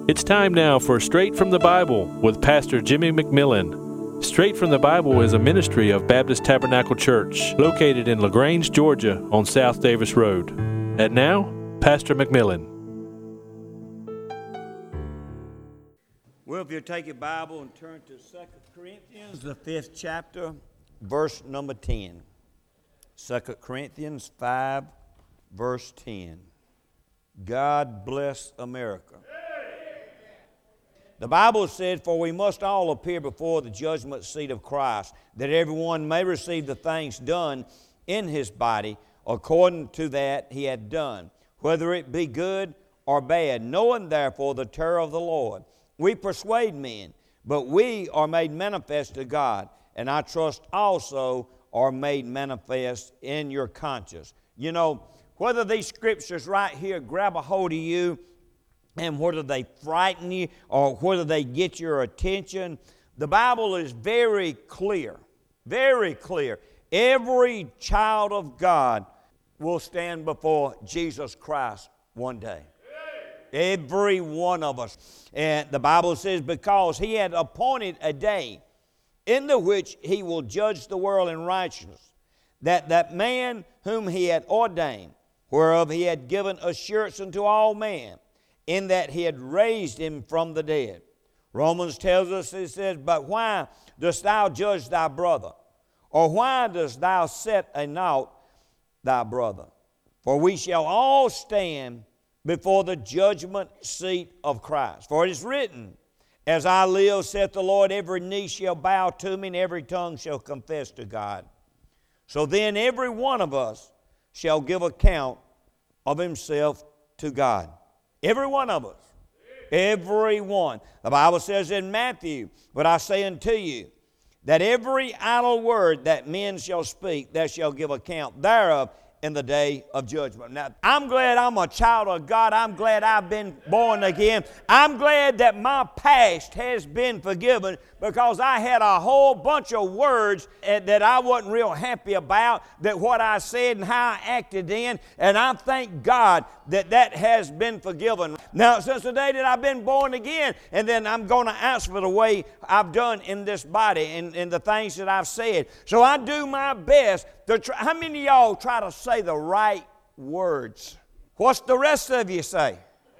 It's time now for Straight from the Bible with Pastor Jimmy McMillan. Straight from the Bible is a ministry of Baptist Tabernacle Church located in LaGrange, Georgia on South Davis Road. And now, Pastor McMillan. Well, if you take your Bible and turn to 2 Corinthians, the 5th chapter, verse number 10. 2 Corinthians 5, verse 10. God bless America. The Bible said, "For we must all appear before the judgment seat of Christ, that everyone may receive the things done in his body according to that he had done, whether it be good or bad. Knowing therefore the terror of the Lord, we persuade men, but we are made manifest to God, and I trust also are made manifest in your conscience." You know, whether these scriptures right here grab a hold of you, and whether they frighten you or whether they get your attention, the Bible is very clear, very clear. Every child of God will stand before Jesus Christ one day. Every one of us. And the Bible says, because he had appointed a day in the which he will judge the world in righteousness, that man whom he had ordained, whereof he had given assurance unto all men, in that he had raised him from the dead. Romans tells us, it says, "But why dost thou judge thy brother? Or why dost thou set a naught thy brother? For we shall all stand before the judgment seat of Christ. For it is written, As I live, saith the Lord, every knee shall bow to me, and every tongue shall confess to God. So then every one of us shall give account of himself to God." Every one of us. Every one. The Bible says in Matthew, "But I say unto you, that every idle word that men shall speak, they shall give account thereof in the day of judgment." Now, I'm glad I'm a child of God. I'm glad I've been born again. I'm glad that my past has been forgiven, because I had a whole bunch of words that I wasn't real happy about, that what I said and how I acted then, and I thank God that has been forgiven. Now, since the day that I've been born again, and then I'm going to answer for the way I've done in this body and the things that I've said. So I do my best to try. How many of y'all try to say the right words? What's the rest of you say?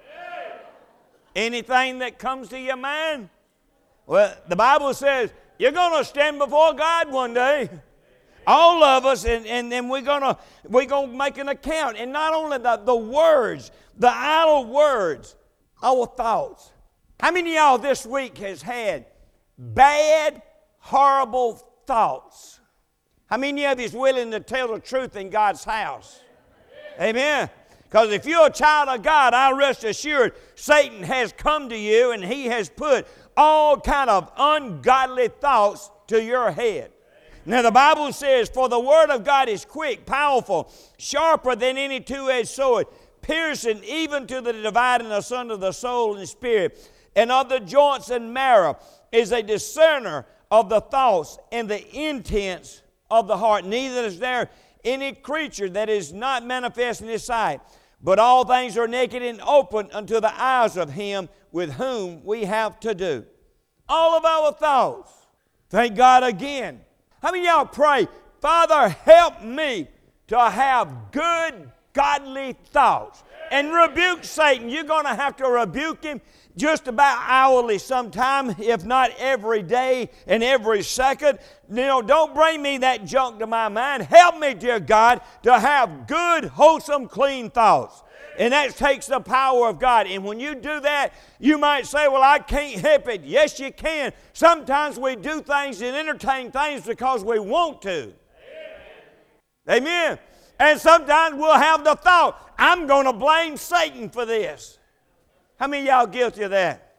Anything that comes to your mind? Well, the Bible says you're going to stand before God one day. All of us, and then we're going to make an account. And not only the words, the idle words, our thoughts. How many of y'all this week has had bad, horrible thoughts? How many of you is willing to tell the truth in God's house? Amen. Because if you're a child of God, I rest assured Satan has come to you and he has put all kind of ungodly thoughts to your head. Now the Bible says, "For the word of God is quick, powerful, sharper than any two-edged sword, piercing even to the dividing asunder the soul and spirit, and of the joints and marrow, is a discerner of the thoughts and the intents of the heart. Neither is there any creature that is not manifest in his sight, but all things are naked and open unto the eyes of him with whom we have to do." All of our thoughts. Thank God again. How many of y'all pray, "Father, help me to have good, godly thoughts"? And rebuke Satan. You're going to have to rebuke him just about hourly sometime, if not every day and every second. You know, don't bring me that junk to my mind. Help me, dear God, to have good, wholesome, clean thoughts. And that takes the power of God. And when you do that, you might say, "Well, I can't help it." Yes, you can. Sometimes we do things and entertain things because we want to. Amen. Amen. And sometimes we'll have the thought, "I'm going to blame Satan for this." How many of y'all guilty of that?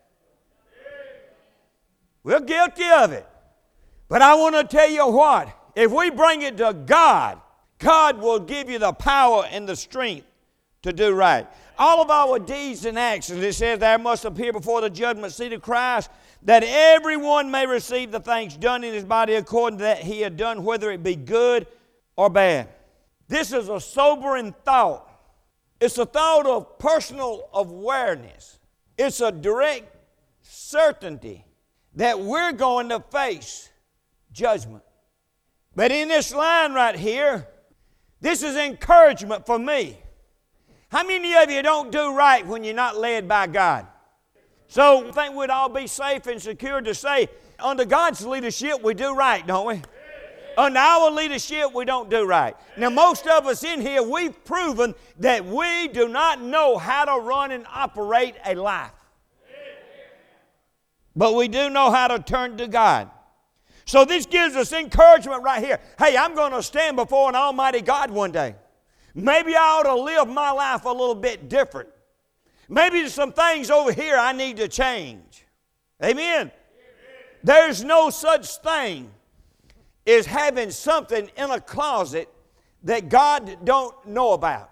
We're guilty of it. But I want to tell you what, if we bring it to God, God will give you the power and the strength to do right. All of our deeds and actions, it says, there must appear before the judgment seat of Christ, that everyone may receive the things done in his body according to that he had done, whether it be good or bad. This is a sobering thought. It's a thought of personal awareness. It's a direct certainty that we're going to face judgment. But in this line right here, this is encouragement for me. How many of you don't do right when you're not led by God? So I think we'd all be safe and secure to say, under God's leadership, we do right, don't we? Under our leadership, we don't do right. Now, most of us in here, we've proven that we do not know how to run and operate a life. But we do know how to turn to God. So this gives us encouragement right here. Hey, I'm going to stand before an almighty God one day. Maybe I ought to live my life a little bit different. Maybe there's some things over here I need to change. Amen? There's no such thing as having something in a closet that God don't know about.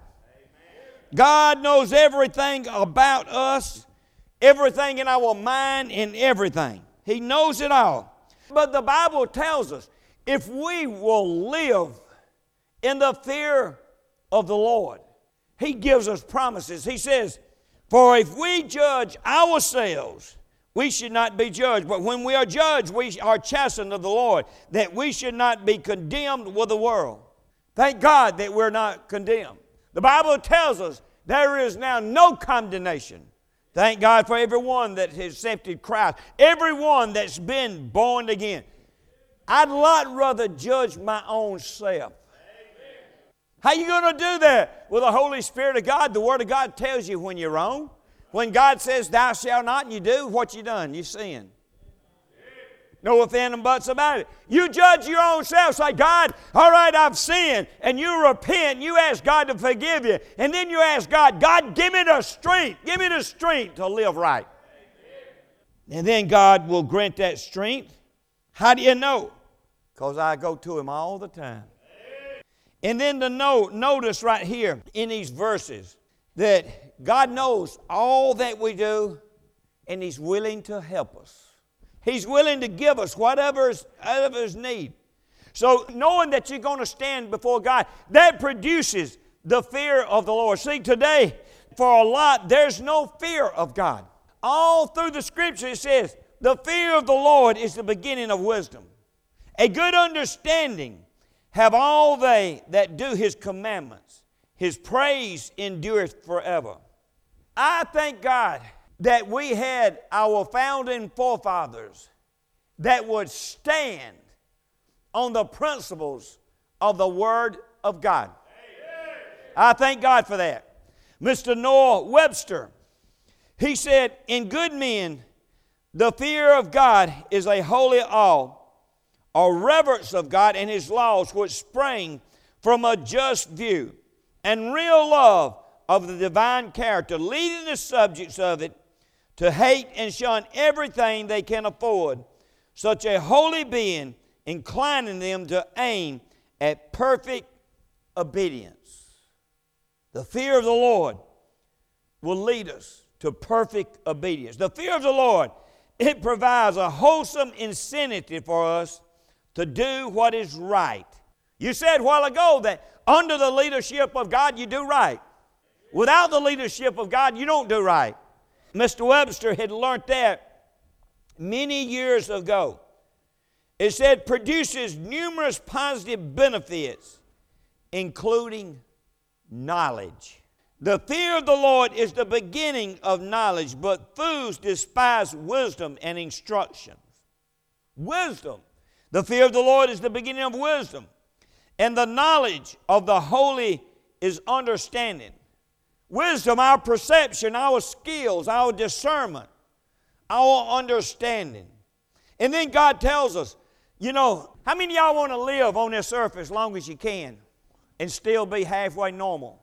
God knows everything about us, everything in our mind and everything. He knows it all. But the Bible tells us if we will live in the fear of the Lord, He gives us promises. He says, for if we judge ourselves, we should not be judged. But when we are judged, we are chastened of the Lord, that we should not be condemned with the world. Thank God that we're not condemned. The Bible tells us there is now no condemnation. Thank God for everyone that has accepted Christ, everyone that's been born again. I'd a lot rather judge my own self. How are you going to do that? With the Holy Spirit of God, the Word of God tells you when you're wrong. When God says, thou shalt not, and you do, what you done? You sin. No ifs, ands, and buts about it. You judge your own self. Say, God, all right, I've sinned. And you repent. And you ask God to forgive you. And then you ask God, God, give me the strength. Give me the strength to live right. And then God will grant that strength. How do you know? Because I go to Him all the time. And then notice right here in these verses that God knows all that we do, and He's willing to help us. He's willing to give us whatever is need. So knowing that you're going to stand before God, that produces the fear of the Lord. See, today, for a lot, there's no fear of God. All through the Scripture it says, the fear of the Lord is the beginning of wisdom. A good understanding have all they that do His commandments. His praise endureth forever. I thank God that we had our founding forefathers that would stand on the principles of the Word of God. I thank God for that. Mr. Noah Webster, he said, in good men, the fear of God is a holy awe, or reverence of God and His laws, which spring from a just view and real love of the divine character, leading the subjects of it to hate and shun everything they can afford, such a holy being, inclining them to aim at perfect obedience. The fear of the Lord will lead us to perfect obedience. The fear of the Lord, it provides a wholesome incentive for us to do what is right. You said a while ago that under the leadership of God, you do right. Without the leadership of God, you don't do right. Mr. Webster had learned that many years ago. It said, produces numerous positive benefits, including knowledge. The fear of the Lord is the beginning of knowledge, but fools despise wisdom and instructions. Wisdom. The fear of the Lord is the beginning of wisdom. And the knowledge of the holy is understanding. Wisdom, our perception, our skills, our discernment, our understanding. And then God tells us, you know, how many of y'all want to live on this earth as long as you can and still be halfway normal?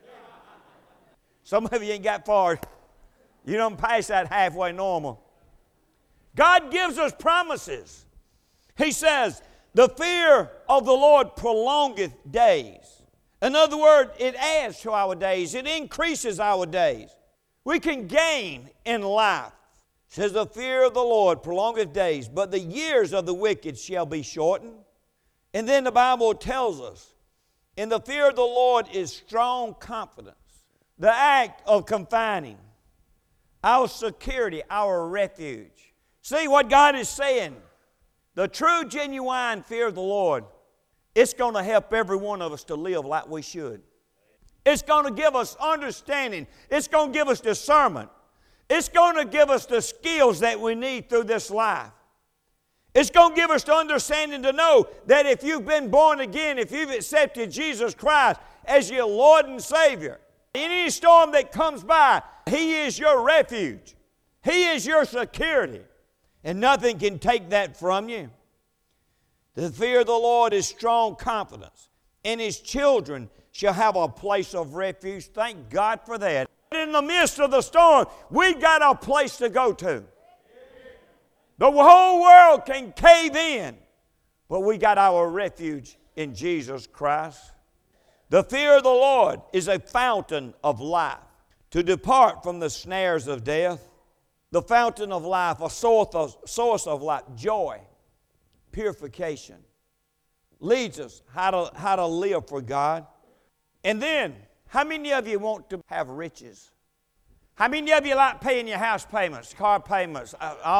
Some of you ain't got far. You don't pass that halfway normal. God gives us promises. He says, the fear of the Lord prolongeth days. In other words, it adds to our days. It increases our days. We can gain in life. It says, the fear of the Lord prolongeth days, but the years of the wicked shall be shortened. And then the Bible tells us, in the fear of the Lord is strong confidence. The act of confining, our security, our refuge. See what God is saying? The true, genuine fear of the Lord, it's going to help every one of us to live like we should. It's going to give us understanding. It's going to give us discernment. It's going to give us the skills that we need through this life. It's going to give us the understanding to know that if you've been born again, if you've accepted Jesus Christ as your Lord and Savior, in any storm that comes by, He is your refuge. He is your security. And nothing can take that from you. The fear of the Lord is strong confidence, and His children shall have a place of refuge. Thank God for that. In the midst of the storm, we've got a place to go to. The whole world can cave in, but we got our refuge in Jesus Christ. The fear of the Lord is a fountain of life. To depart from the snares of death, the fountain of life, a source of life, joy, purification, leads us how to live for God. And then, how many of you want to have riches? How many of you like paying your house payments, car payments,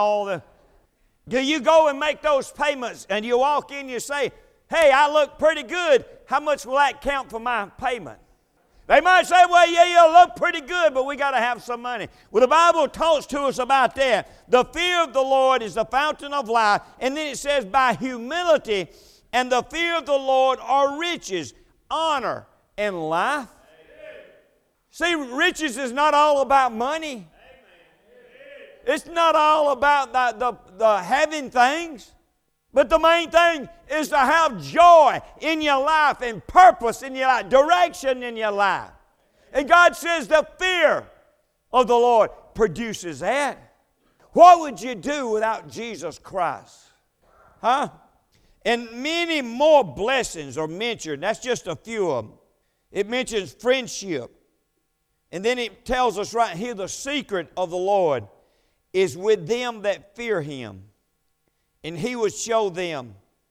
Do you go and make those payments and you walk in and you say, hey, I look pretty good. How much will that count for my payment? They might say, well, yeah, you look pretty good, but we got to have some money. Well, the Bible talks to us about that. The fear of the Lord is the fountain of life. And then it says, by humility and the fear of the Lord are riches, honor, and life. Amen. See, riches is not all about money. Amen. It's not all about the having things. But the main thing is to have joy in your life and purpose in your life, direction in your life. And God says the fear of the Lord produces that. What would you do without Jesus Christ? Huh? And many more blessings are mentioned. That's just a few of them. It mentions friendship. And then it tells us right here, the secret of the Lord is with them that fear Him, and He will show them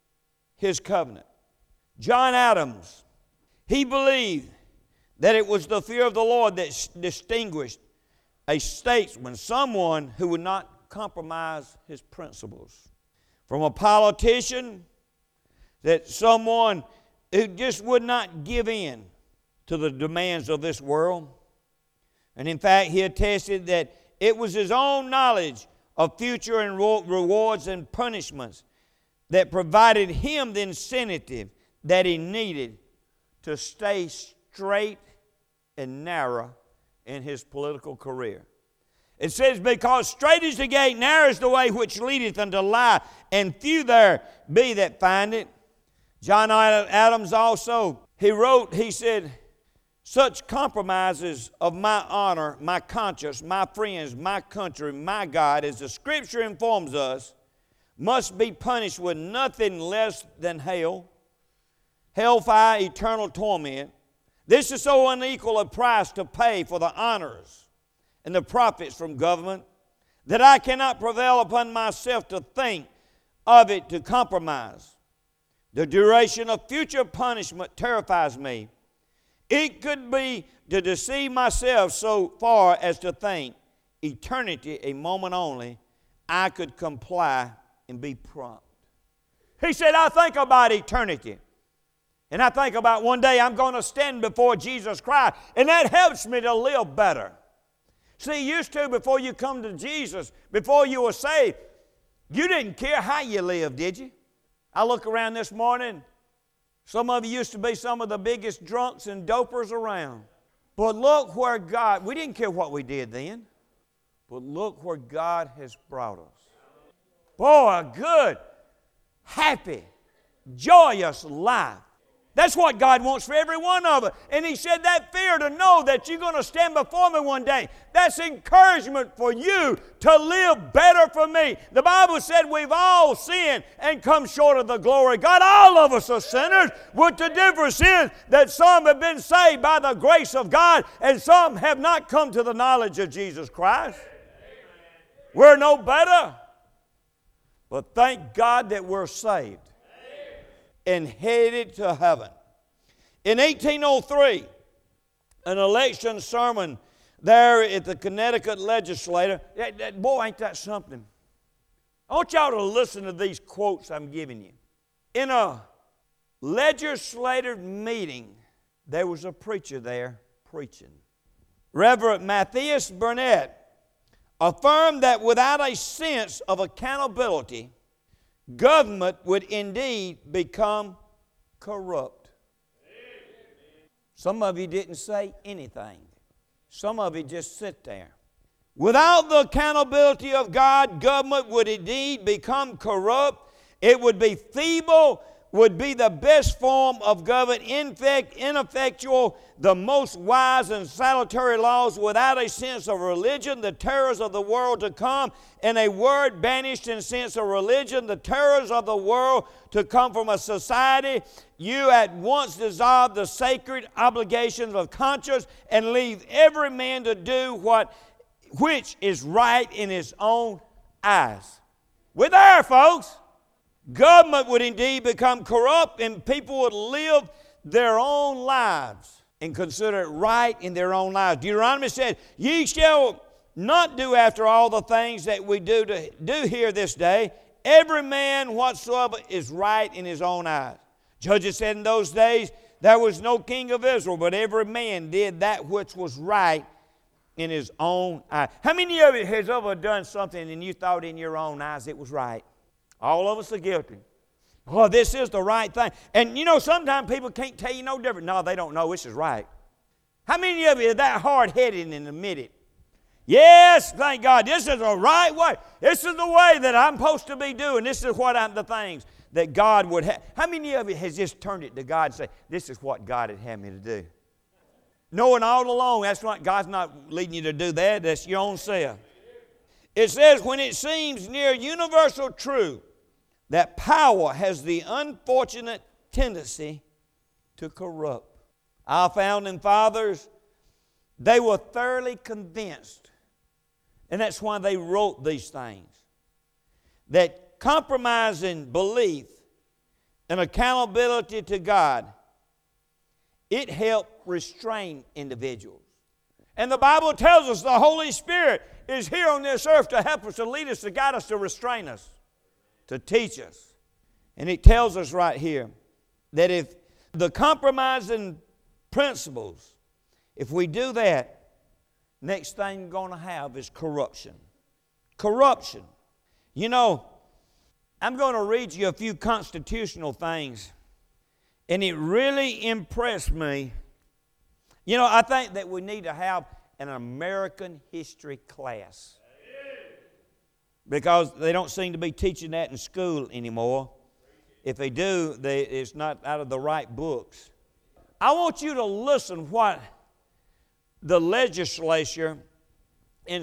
His covenant. John Adams, he believed that it was the fear of the Lord that distinguished a statesman, someone who would not compromise his principles, from a politician, that someone who just would not give in to the demands of this world. And in fact, he attested that it was his own knowledge of future and rewards and punishments that provided him the incentive that he needed to stay straight and narrow in his political career. It says, because straight is the gate, narrow is the way which leadeth unto life, and few there be that find it. John Adams also, he said, such compromises of my honor, my conscience, my friends, my country, my God, as the Scripture informs us, must be punished with nothing less than hell, hellfire, eternal torment. This is so unequal a price to pay for the honors and the profits from government that I cannot prevail upon myself to think of it to compromise. The duration of future punishment terrifies me. It could be to deceive myself so far as to think eternity a moment only, I could comply and be prompt. He said, I think about eternity. And I think about one day I'm going to stand before Jesus Christ, and that helps me to live better. See, used to, before you come to Jesus, before you were saved, you didn't care how you lived, did you? I look around this morning, some of you used to be some of the biggest drunks and dopers around. But look where God, we didn't care what we did then, but look where God has brought us. Boy, a good, happy, joyous life. That's what God wants for every one of us. And He said that fear to know that you're going to stand before me one day. That's encouragement for you to live better for me. The Bible said we've all sinned and come short of the glory of God. All of us are sinners. With the difference is that some have been saved by the grace of God and some have not come to the knowledge of Jesus Christ. We're no better. But thank God that we're saved and headed to heaven. In 1803, an election sermon there at the Connecticut legislature. Boy, ain't that something. I want y'all to listen to these quotes I'm giving you. In a legislative meeting, there was a preacher there preaching. Reverend Matthias Burnett affirmed that without a sense of accountability, government would indeed become corrupt. Some of you didn't say anything. Some of you just sit there. Without the accountability of God, government would indeed become corrupt. It would be feeble, would be the best form of government, ineffectual, the most wise and salutary laws without a sense of religion, the terrors of the world to come. In a word, banished in sense of religion, the terrors of the world to come from a society, you at once dissolve the sacred obligations of conscience and leave every man to do which is right in his own eyes. We're there, folks. Government would indeed become corrupt, and people would live their own lives and consider it right in their own lives. Deuteronomy said, ye shall not do after all the things that we do here this day. Every man whatsoever is right in his own eyes. Judges said in those days there was no king of Israel, but every man did that which was right in his own eyes. How many of you has ever done something and you thought in your own eyes it was right? All of us are guilty. Oh, this is the right thing. And you know, sometimes people can't tell you no different. No, they don't know this is right. How many of you are that hard-headed and admit it? Yes, thank God. This is the right way. This is the way that I'm supposed to be doing. This is what the things that God would have. How many of you has just turned it to God and say, this is what God had had me to do? Knowing all along that's not, God's not leading you to do that. That's your own self. It says, when it seems near universal truth that power has the unfortunate tendency to corrupt. Our founding fathers, they were thoroughly convinced, and that's why they wrote these things, that compromising belief and accountability to God, it helped restrain individuals. And the Bible tells us the Holy Spirit is here on this earth to help us, to lead us, to guide us, to restrain us, to teach us. And it tells us right here that if the compromising principles, if we do that, next thing we're going to have is corruption. Corruption. You know, I'm going to read you a few constitutional things, and it really impressed me. You know, I think that we need to have an American history class, because they don't seem to be teaching that in school anymore. If they do, it's not out of the right books. I want you to listen what the legislature in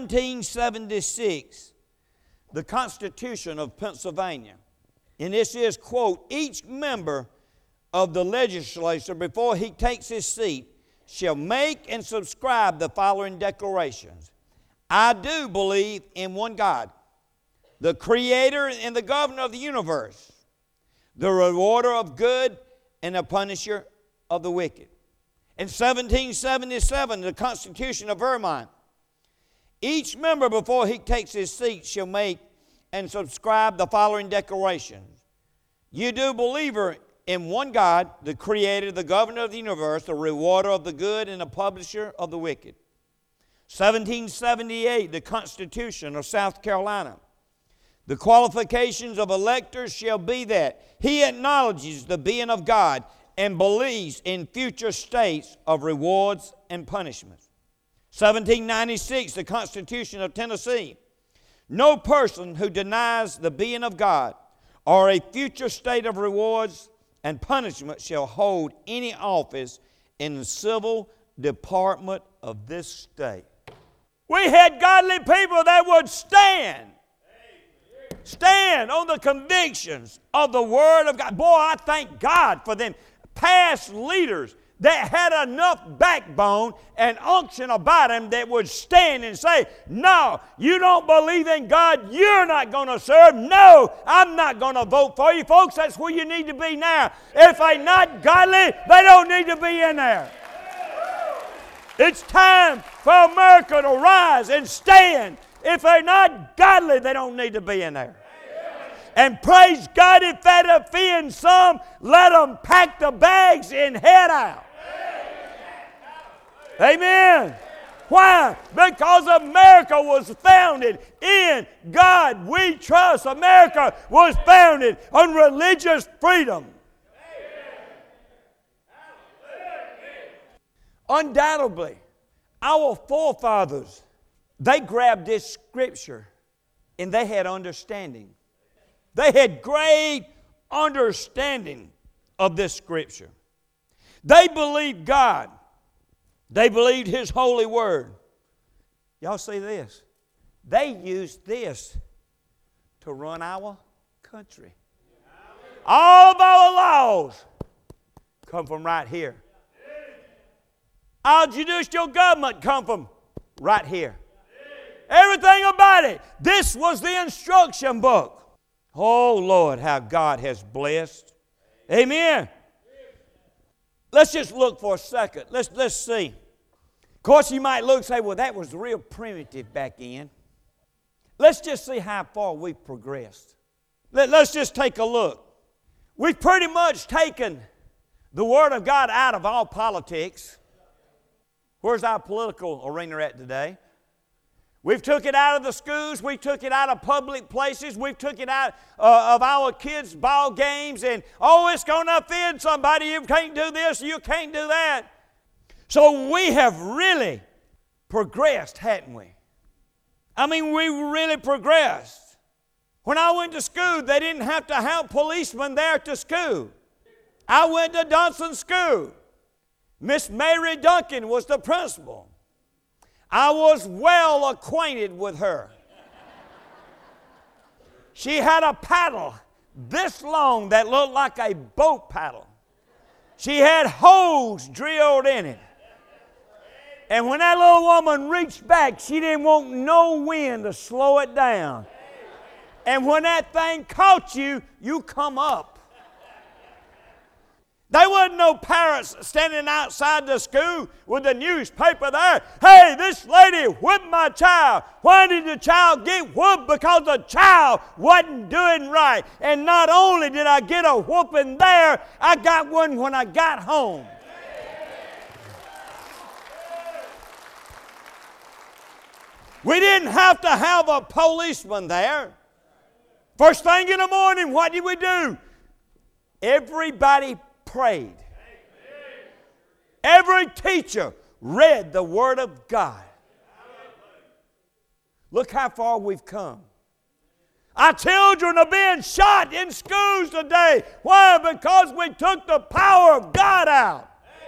1776, the Constitution of Pennsylvania, and this is, quote, each member of the legislature before he takes his seat shall make and subscribe the following declarations. I do believe in one God, the Creator and the Governor of the universe, the rewarder of good and the punisher of the wicked. In 1777, the Constitution of Vermont, each member before he takes his seat shall make and subscribe the following declarations. You do believe in one God, the Creator, the Governor of the universe, the rewarder of the good and the publisher of the wicked. 1778, the Constitution of South Carolina. The qualifications of electors shall be that he acknowledges the being of God and believes in future states of rewards and punishments. 1796, the Constitution of Tennessee. No person who denies the being of God or a future state of rewards and punishment shall hold any office in the civil department of this state. We had godly people that would stand on the convictions of the Word of God. Boy, I thank God for them past leaders that had enough backbone and unction about them that would stand and say, no, you don't believe in God, you're not going to serve. No, I'm not going to vote for you. Folks, that's where you need to be now. If they're not godly, they don't need to be in there. It's time for America to rise and stand. If they're not godly, they don't need to be in there. And praise God, if that offends some, let them pack the bags and head out. Amen. Why? Because America was founded in God we trust. America was founded on religious freedom. Undoubtedly, our forefathers, they grabbed this scripture and they had understanding. They had great understanding of this scripture. They believed God. They believed His holy word. Y'all see this? They used this to run our country. All of our laws come from right here. Our judicial government come from right here. Everything about it. This was the instruction book. Oh, Lord, how God has blessed. Amen. Let's just look for a second. Let's see. Of course, you might look and say, well, that was real primitive back then. Let's just see how far we've progressed. Let's just take a look. We've pretty much taken the Word of God out of all politics. Where's our political arena at today? We've took it out of the schools. We took it out of public places. We've took it out of our kids' ball games. And, oh, it's going to offend somebody. You can't do this. You can't do that. So we have really progressed, hadn't we? I mean, we really progressed. When I went to school, they didn't have to have policemen there to school. I went to Dunson School. Miss Mary Duncan was the principal. I was well acquainted with her. She had a paddle this long that looked like a boat paddle. She had holes drilled in it. And when that little woman reached back, she didn't want no wind to slow it down. And when that thing caught you, you come up. There wasn't no parents standing outside the school with the newspaper there. Hey, this lady whipped my child. Why did the child get whooped? Because the child wasn't doing right. And not only did I get a whooping there, I got one when I got home. We didn't have to have a policeman there. First thing in the morning, what did we do? Everybody prayed. Every teacher read the Word of God. Look how far we've come. Our children are being shot in schools today. Why? Because we took the power of God out.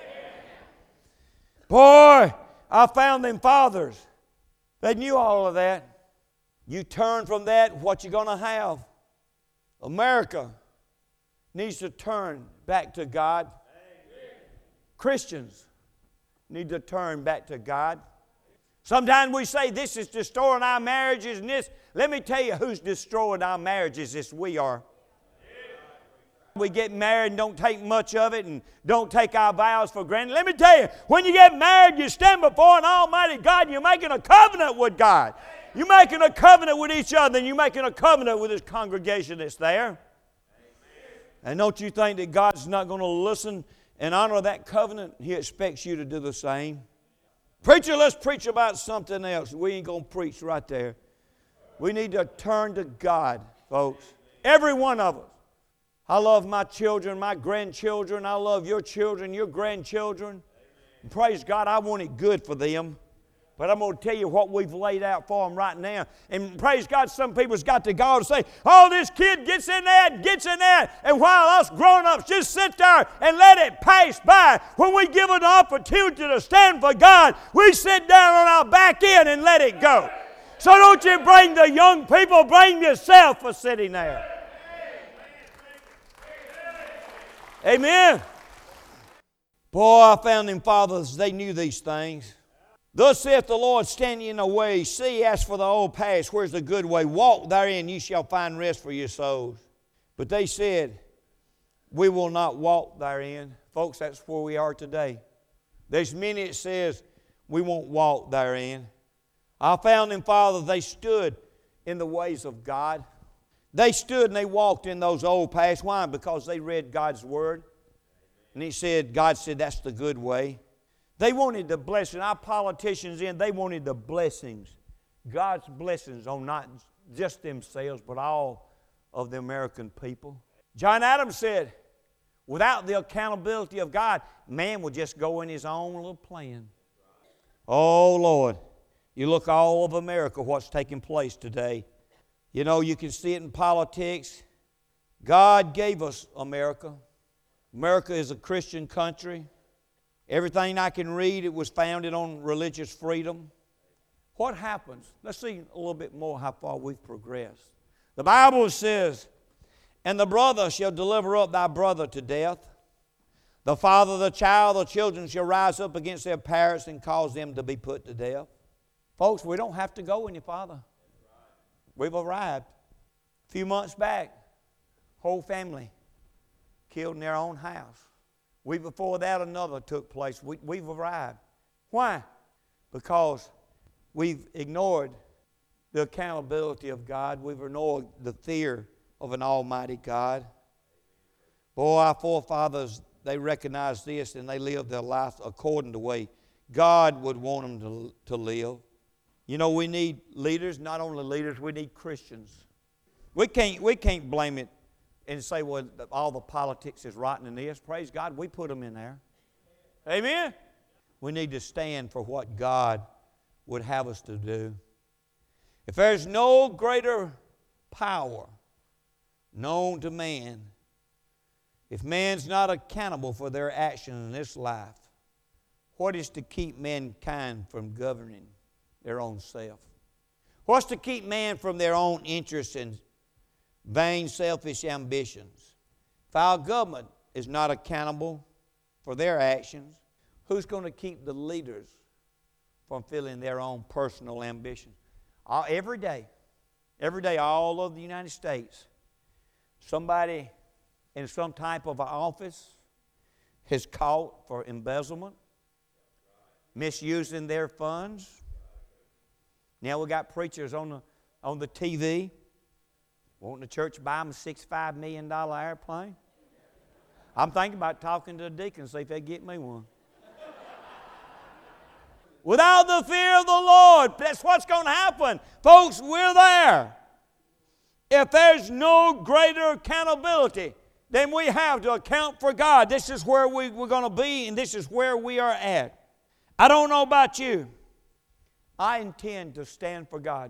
Boy, our founding fathers, they knew all of that. You turn from that, what you're going to have? America needs to turn back to God. Christians need to turn back to God. Sometimes we say this is destroying our marriages and this. Let me tell you who's destroying our marriages. It's we are. We get married and don't take much of it and don't take our vows for granted. Let me tell you, when you get married, you stand before an almighty God and you're making a covenant with God. You're making a covenant with each other and you're making a covenant with this congregation that's there. And don't you think that God's not going to listen and honor that covenant? He expects you to do the same. Preacher, let's preach about something else. We ain't going to preach right there. We need to turn to God, folks. Every one of us. I love my children, my grandchildren. I love your children, your grandchildren. And praise God, I want it good for them. But I'm going to tell you what we've laid out for them right now. And praise God, some people's got to go and say, oh, this kid gets in there and gets in there. And while us grown-ups just sit there and let it pass by, when we give an opportunity to stand for God, we sit down on our back end and let it go. So don't you bring the young people, bring yourself for sitting there. Amen. Boy, our founding fathers, they knew these things. Thus saith the Lord, stand ye in the way. See, ask for the old paths. Where's the good way? Walk therein, ye shall find rest for your souls. But they said, we will not walk therein. Folks, that's where we are today. There's many that says, we won't walk therein. Our founding fathers, they stood in the ways of God. They stood and they walked in those old paths. Why? Because they read God's Word. And God said, that's the good way. They wanted the blessing. Our politicians they wanted the blessings. God's blessings on not just themselves, but all of the American people. John Adams said, without the accountability of God, man will just go in his own little plan. Oh, Lord. You look all of America, what's taking place today. You know, you can see it in politics. God gave us America. America is a Christian country. Everything I can read, it was founded on religious freedom. What happens? Let's see a little bit more how far we've progressed. The Bible says, and the brother shall deliver up thy brother to death. The father, the child, the children shall rise up against their parents and cause them to be put to death. Folks, we don't have to go any farther. We've arrived. A few months back, whole family killed in their own house. Week before that, another took place. We've arrived. Why? Because we've ignored the accountability of God. We've ignored the fear of an almighty God. Boy, our forefathers, they recognized this and they lived their life according to the way God would want them to live. You know, we need leaders, not only leaders, we need Christians. We can't blame it and say, well, all the politics is rotten in this. Praise God, we put them in there. Amen? We need to stand for what God would have us to do. If there's no greater power known to man, if man's not accountable for their actions in this life, what is to keep mankind from governing their own self? What's to keep man from their own interests and vain, selfish ambitions? If our government is not accountable for their actions, who's going to keep the leaders from filling their own personal ambitions? Every day, all over the United States, somebody in some type of office is caught for embezzlement, misusing their funds. Now we got preachers on the TV wanting the church to buy them a $65 million airplane. I'm thinking about talking to the deacons, see if they get me one. Without the fear of the Lord, that's what's going to happen. Folks, we're there. If there's no greater accountability than we have to account for God, this is where we're going to be and this is where we are at. I don't know about you. I intend to stand for God.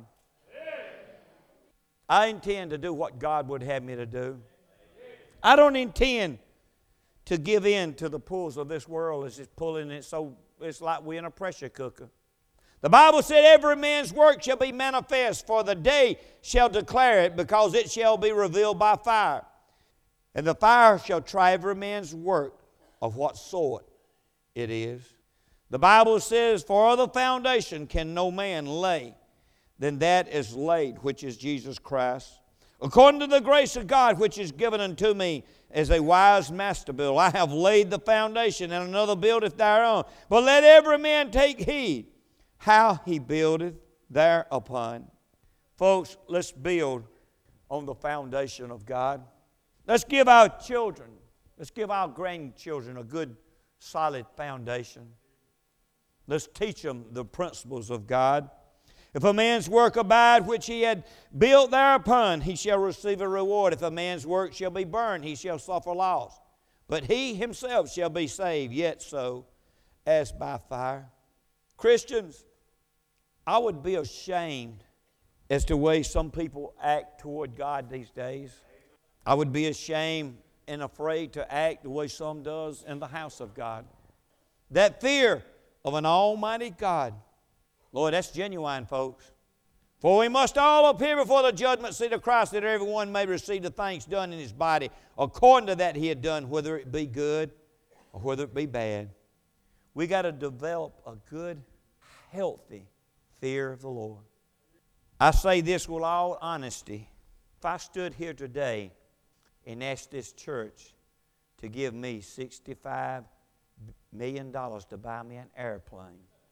I intend to do what God would have me to do. I don't intend to give in to the pulls of this world as it's pulling it so it's like we're in a pressure cooker. The Bible said every man's work shall be manifest, for the day shall declare it, because it shall be revealed by fire. And the fire shall try every man's work of what sort it is. The Bible says, for other foundation can no man lay than that is laid, which is Jesus Christ. According to the grace of God which is given unto me as a wise master builder, I have laid the foundation, and another buildeth thereon. But let every man take heed how he buildeth thereupon. Folks, let's build on the foundation of God. Let's give our children, let's give our grandchildren a good, solid foundation. Let's teach them the principles of God. If a man's work abide which he had built thereupon, he shall receive a reward. If a man's work shall be burned, he shall suffer loss. But he himself shall be saved, yet so as by fire. Christians, I would be ashamed as to the way some people act toward God these days. I would be ashamed and afraid to act the way some does in the house of God. That fear of an almighty God, Lord, that's genuine, folks. For we must all appear before the judgment seat of Christ, that everyone may receive the things done in his body according to that he had done, whether it be good or whether it be bad. We got to develop a good, healthy fear of the Lord. I say this with all honesty. If I stood here today and asked this church to give me $65 million to buy me an airplane,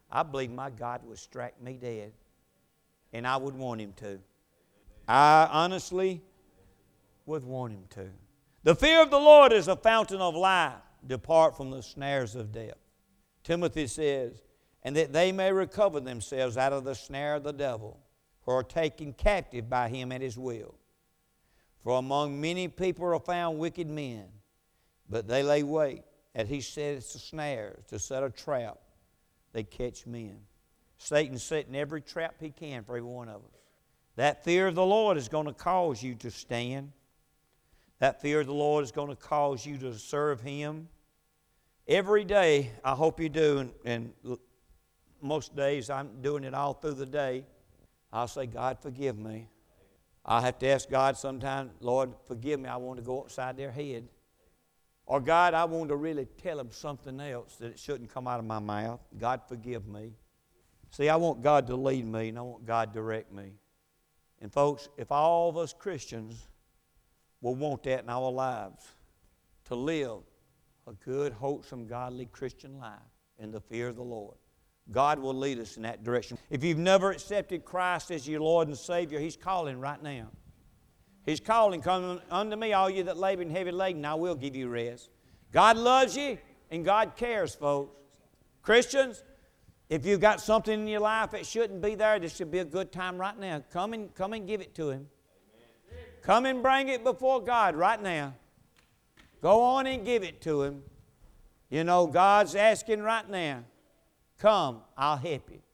I believe my God would strike me dead. And I would want Him to. I honestly would want Him to. The fear of the Lord is a fountain of life. Depart from the snares of death. Timothy says, and that they may recover themselves out of the snare of the devil, who are taken captive by him at his will. For among many people are found wicked men, but they lay wait, as he sets a snare to set a trap. They catch men. Satan's setting every trap he can for every one of us. That fear of the Lord is going to cause you to stand. That fear of the Lord is going to cause you to serve Him. Every day, I hope you do, and most days I'm doing it all through the day, I'll say, God, forgive me. I have to ask God sometimes, Lord, forgive me, I want to go upside their head. Or God, I want to really tell them something else that it shouldn't come out of my mouth. God, forgive me. See, I want God to lead me, and I want God to direct me. And folks, if all of us Christians will want that in our lives, to live a good, wholesome, godly Christian life in the fear of the Lord, God will lead us in that direction. If you've never accepted Christ as your Lord and Savior, He's calling right now. He's calling, come unto me, all you that labor and heavy laden, and I will give you rest. God loves you, and God cares, folks. Christians, if you've got something in your life that shouldn't be there, this should be a good time right now. Come and give it to Him. Come and bring it before God right now. Go on and give it to Him. You know, God's asking right now, come, I'll help you.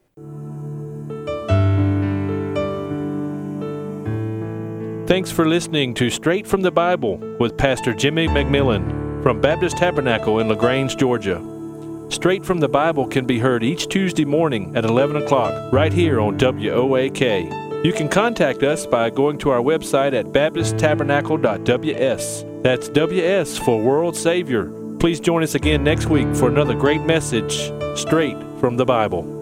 Thanks for listening to Straight from the Bible with Pastor Jimmy McMillan from Baptist Tabernacle in LaGrange, Georgia. Straight from the Bible can be heard each Tuesday morning at 11 o'clock right here on WOAK. You can contact us by going to our website at baptisttabernacle.ws. That's WS for World Savior. Please join us again next week for another great message straight from the Bible.